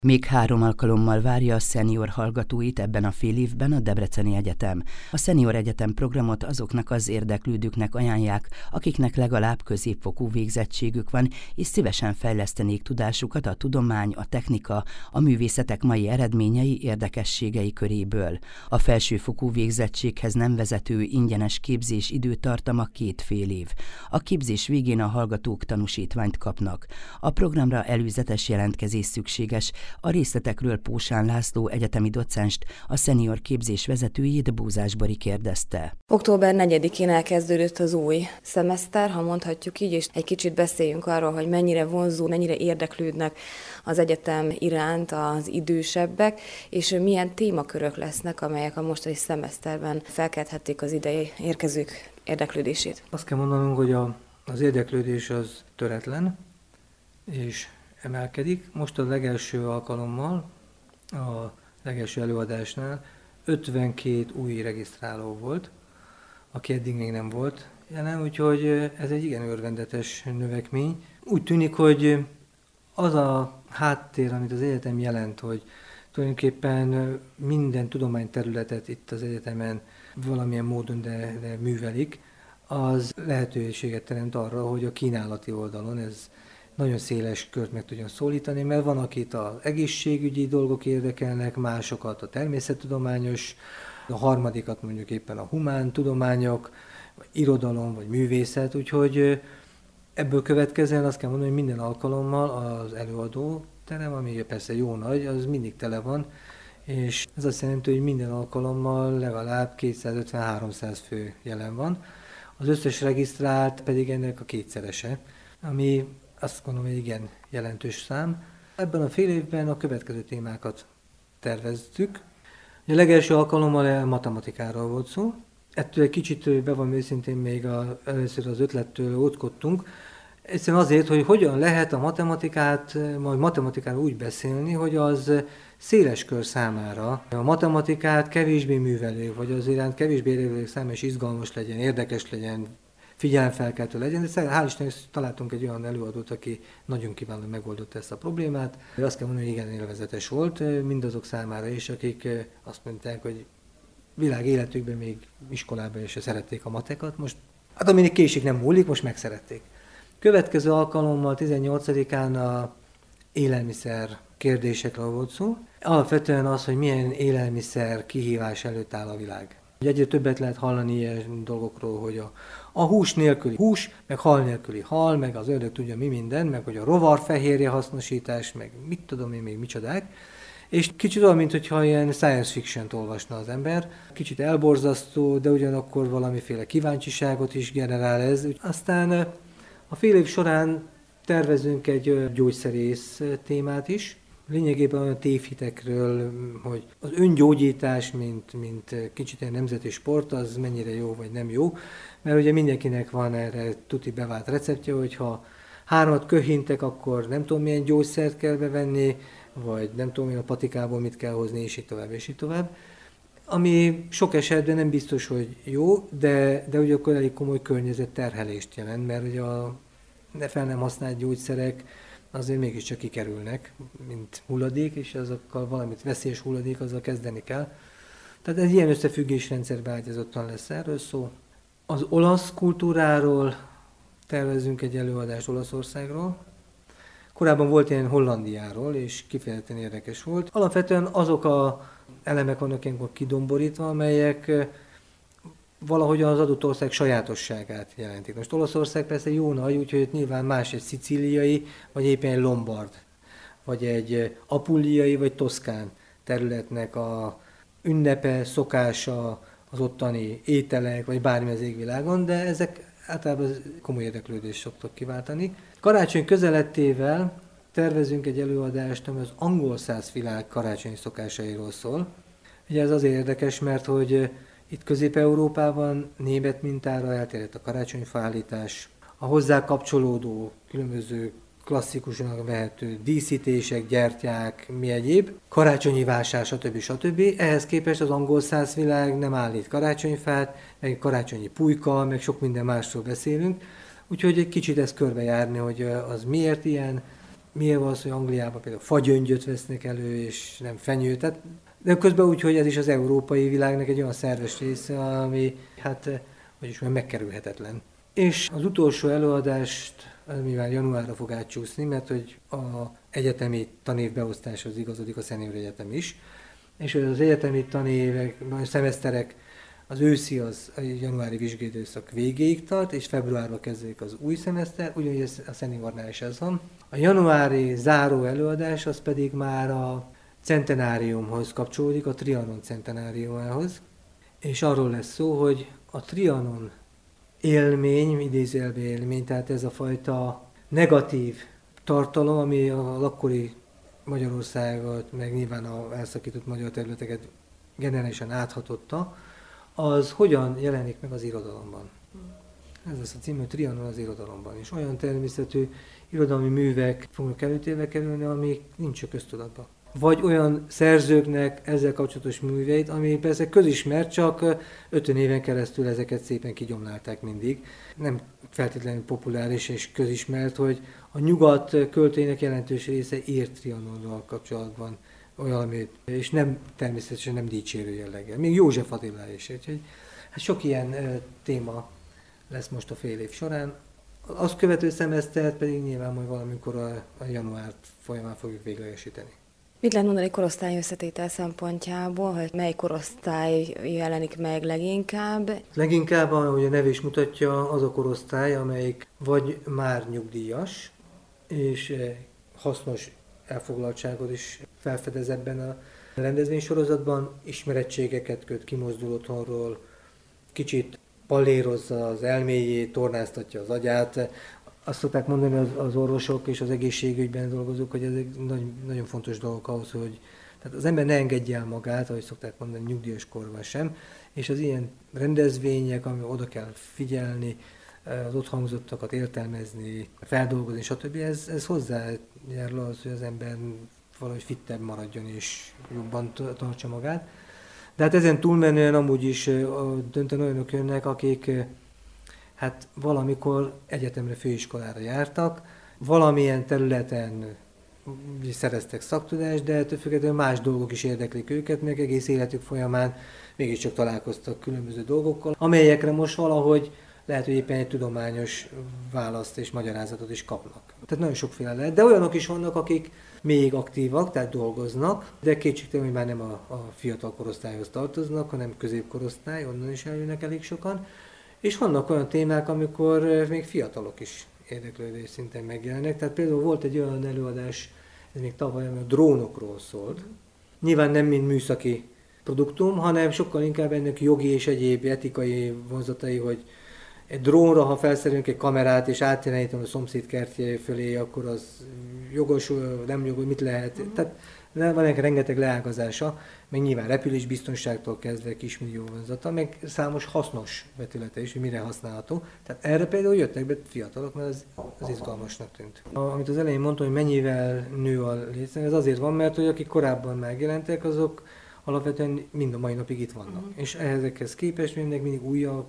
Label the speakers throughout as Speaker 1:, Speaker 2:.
Speaker 1: Még 3 alkalommal várja a szenior hallgatóit ebben a fél évben a Debreceni Egyetem. A Szenior Egyetem programot azoknak az érdeklődőknek ajánlják, akiknek legalább középfokú végzettségük van, és szívesen fejlesztenék tudásukat a tudomány, a technika, a művészetek mai eredményei, érdekességei köréből. A felsőfokú végzettséghez nem vezető ingyenes képzés időtartama 2 fél év. A képzés végén a hallgatók tanúsítványt kapnak. A programra előzetes jelentkezés szükséges. A részletekről Pósán László egyetemi docenst, a szenior képzés vezetőjét, Bózás Bari kérdezte.
Speaker 2: Október 4-én elkezdődött az új szemeszter, ha mondhatjuk így, és egy kicsit beszéljünk arról, hogy mennyire vonzó, mennyire érdeklődnek az egyetem iránt az idősebbek, és milyen témakörök lesznek, amelyek a mostani szemeszterben felkelthették az ide érkezők érdeklődését.
Speaker 3: Azt kell mondanunk, hogy az érdeklődés az töretlen, és emelkedik. Most a legelső alkalommal, a legelső előadásnál 52 új regisztráló volt, aki eddig még nem volt jelen, úgyhogy ez egy igen örvendetes növekmény. Úgy tűnik, hogy az a háttér, amit az egyetem jelent, hogy tulajdonképpen minden tudományterületet itt az egyetemen valamilyen módon de művelik, az lehetőséget teremt arra, hogy a kínálati oldalon ez nagyon széles kört meg tudjon szólítani, mert van, akit az egészségügyi dolgok érdekelnek, másokat a természettudományos, a harmadikat mondjuk éppen a humántudományok, vagy irodalom, vagy művészet, úgyhogy ebből következően azt kell mondani, hogy minden alkalommal az előadóterem, ami persze jó nagy, az mindig tele van, és ez azt jelenti, hogy minden alkalommal legalább 250-300 fő jelen van. Az összes regisztrált pedig ennek a kétszerese, ami azt gondolom, hogy igen jelentős szám. Ebben a fél évben a következő témákat terveztük. A legelső alkalommal matematikáról volt szó. Ettől egy kicsit, bevallom őszintén, még először az ötlettől óckodtunk. Egyszerűen azért, hogy hogyan lehet a matematikáról úgy beszélni, hogy az széles kör számára a matematikát kevésbé művelő, vagy az iránt kevésbé érdeklődők számára is izgalmas legyen, érdekes legyen, figyelemfelkeltő legyen, de hál' Istennek találtunk egy olyan előadót, aki nagyon kiválóan megoldotta ezt a problémát. Azt kell mondani, hogy igen élvezetes volt mindazok számára is, akik azt mondták, hogy világ életükben még iskolában is szerették a matekat, most hát aminek késik nem múlik, most megszerették. Következő alkalommal 18-án a élelmiszer kérdésekről volt szó. Alapvetően az, hogy milyen élelmiszer kihívás előtt áll a világ. Egyre többet lehet hallani ilyen dolgokról, hogy a hús nélküli hús, meg hal nélküli hal, meg az ördög tudja mi minden, meg hogy a rovarfehérje hasznosítás, meg mit tudom én még micsodák. És kicsit olyan, mintha ilyen science fiction-t olvasna az ember. Kicsit elborzasztó, de ugyanakkor valamiféle kíváncsiságot is generál ez. Aztán a fél év során tervezünk egy gyógyszerész témát is. Lényegében olyan tévhitekről, hogy az öngyógyítás, mint kicsit egy nemzeti sport, az mennyire jó vagy nem jó. Mert ugye mindenkinek van erre tuti bevált receptje, hogyha 3 köhintek, akkor nem tudom milyen gyógyszert kell bevenni, vagy nem tudom én a patikából mit kell hozni, és így tovább, és így tovább. Ami sok esetben nem biztos, hogy jó, de ugye akkor elég komoly környezetterhelést jelent, mert ugye a fel nem használt gyógyszerek azért mégiscsak kikerülnek, mint hulladék, és azokkal valamit veszélyes hulladék, azzal kezdeni kell. Tehát egy ilyen összefüggésrendszerbe ágyazottan lesz erről szó. Az olasz kultúráról tervezünk egy előadást Olaszországról. Korábban volt ilyen Hollandiáról, és kifejezetten érdekes volt. Alapvetően azok az elemek vannak ilyenkor kidomborítva, amelyek valahogy az adott ország sajátosságát jelentik. Most Olaszország persze jó nagy, úgyhogy nyilván más egy szicíliai, vagy éppen egy lombard, vagy egy apulliai, vagy toszkán területnek a ünnepe, szokása, az ottani ételek, vagy bármi az égvilágon, de ezek általában komoly érdeklődést szoktak kiváltani. Karácsony közelettével tervezünk egy előadást, ami az angol száz világ karácsonyi szokásairól szól. Ugye ez azért érdekes, mert hogy itt Közép-Európában német mintára elterjedt a karácsonyfaállítás, a hozzá kapcsolódó különböző klasszikusan vehető díszítések, gyertyák, mi egyéb, karácsonyi vásár, stb. Ehhez képest az angol száz világ nem állít karácsonyfát, meg karácsonyi pulyka, meg sok minden másról beszélünk, úgyhogy egy kicsit ezt körbejárni, hogy az miért ilyen, Miért van az, hogy Angliában például fagyöngyöt vesznek elő, és nem fenyőt? De közben úgy, hogy ez is az európai világnak egy olyan szerves része, ami megkerülhetetlen. És az utolsó előadást, mivel januárra fog átcsúszni, mert hogy a egyetemi tanévbeosztáshoz igazodik a Senior Egyetem is, és az egyetemi tanévek, a szemeszterek, az őszi, az a januári vizsgaidőszak végéig tart, és februárban kezdődik az új szemeszter, ugyanígy a Seniornál is ez van. A januári záró előadás az pedig már a centenáriumhoz kapcsolódik, a Trianon centenáriumához, és arról lesz szó, hogy a Trianon élmény, idézőjelben élmény, tehát ez a fajta negatív tartalom, ami az akkori Magyarországot, meg nyilván az elszakított magyar területeket generálisan áthatotta, az hogyan jelenik meg az irodalomban. Ez lesz a cím, Trianon az irodalomban. És olyan természetű irodalmi művek fognak előtérbe kerülni, amik nincs a köztudatban. Vagy olyan szerzőknek ezzel kapcsolatos műveit, ami persze közismert, csak 50 éven keresztül ezeket szépen kigyomlálták mindig. Nem feltétlenül populáris és közismert, hogy a nyugat költőinek jelentős része írt Trianonnal kapcsolatban olyan, és nem, természetesen nem dicsérő jelleggel. Még József Attila is. Úgyhogy, sok ilyen téma lesz most a fél év során. Azt követő szemesztert pedig nyilván majd valamikor a január folyamán fogjuk véglegesíteni.
Speaker 2: Mit lehet mondani korosztály összetétel szempontjából, hogy mely korosztály jelenik meg leginkább?
Speaker 3: Leginkább, ahogy a neve is mutatja, az a korosztály, amelyik vagy már nyugdíjas, és hasznos elfoglaltságot is felfedez ebben a rendezvénysorozatban, ismerettségeket köt, kimozdul otthonról, kicsit pallérozza az elméjét, tornáztatja az agyát. Azt szokták mondani az orvosok és az egészségügyben dolgozók, hogy ez egy nagyon fontos dolog ahhoz, hogy tehát az ember ne engedje el magát, ahogy szokták mondani, nyugdíjas korban sem, és az ilyen rendezvények, ami oda kell figyelni, az ott hangzottakat értelmezni, feldolgozni, stb. Ez hozzájárul az, hogy az ember valahogy fittebb maradjon és jobban tartsa magát. De hát ezen túlmenően amúgy is döntően olyanok jönnek, akik valamikor egyetemre, főiskolára jártak, valamilyen területen szereztek szaktudást, de ettől függetlenül más dolgok is érdeklik őket, meg egész életük folyamán mégiscsak találkoztak különböző dolgokkal, amelyekre most valahogy lehet, hogy éppen egy tudományos választ és magyarázatot is kapnak. Tehát nagyon sokféle lehet, de olyanok is vannak, akik még aktívak, tehát dolgoznak, de kétségtelen, hogy már nem a fiatal korosztályhoz tartoznak, hanem középkorosztály, onnan is eljönnek elég sokan. És vannak olyan témák, amikor még fiatalok is érdeklődés szinten megjelennek. Tehát például volt egy olyan előadás, ez még tavaly, ami a drónokról szólt. Nyilván nem mint műszaki produktum, hanem sokkal inkább ennek jogi és egyéb etikai vonzatai, hogy egy drónra, ha felszerelünk egy kamerát és átjelenítem a szomszéd kertje fölé, akkor az jogos, nem jogos, mit lehet. Tehát van ennek rengeteg leágazása, meg nyilván repülésbiztonságtól kezdve kismillió vonzata, meg számos hasznos vetülete is, hogy mire használható. Tehát erre például jöttek be fiatalok, mert az izgalmasnak tűnt. Amit az elején mondtam, hogy mennyivel nő a létszám, ez azért van, mert hogy akik korábban megjelentek, azok alapvetően mind a mai napig itt vannak. És ezekhez képest mindig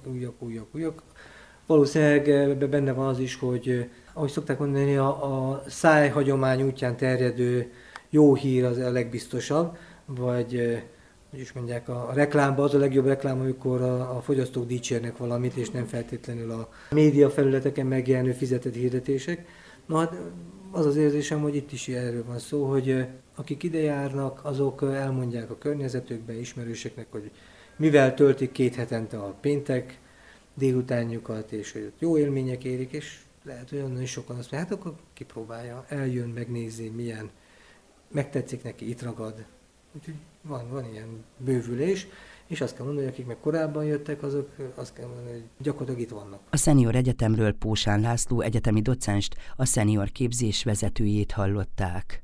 Speaker 3: újak. Valószínűleg ebben benne van az is, hogy ahogy szokták mondani, a szájhagyomány útján terjedő jó hír az a legbiztosabb, vagy hogy is mondják, a reklámban az a legjobb reklám, amikor a fogyasztók dicsérnek valamit, és nem feltétlenül a média felületeken megjelenő fizetett hirdetések. Na hát az az érzésem, hogy itt is erről van szó, hogy akik ide járnak, azok elmondják a környezetükbe, ismerőseknek, hogy mivel töltik 2 hetente a péntek délutánjukat, és hogy jó élmények érik, és lehet, hogy onnan is sokan azt mondják, hát akkor kipróbálja, eljön, megnézi, milyen, megtetszik neki, itt ragad. Úgyhogy van ilyen bővülés, és azt kell mondani, hogy akik meg korábban jöttek, azok azt kell mondani, hogy gyakorlatilag itt vannak.
Speaker 1: A Senior Egyetemről Pósán László egyetemi docenst, a Senior képzés vezetőjét hallották.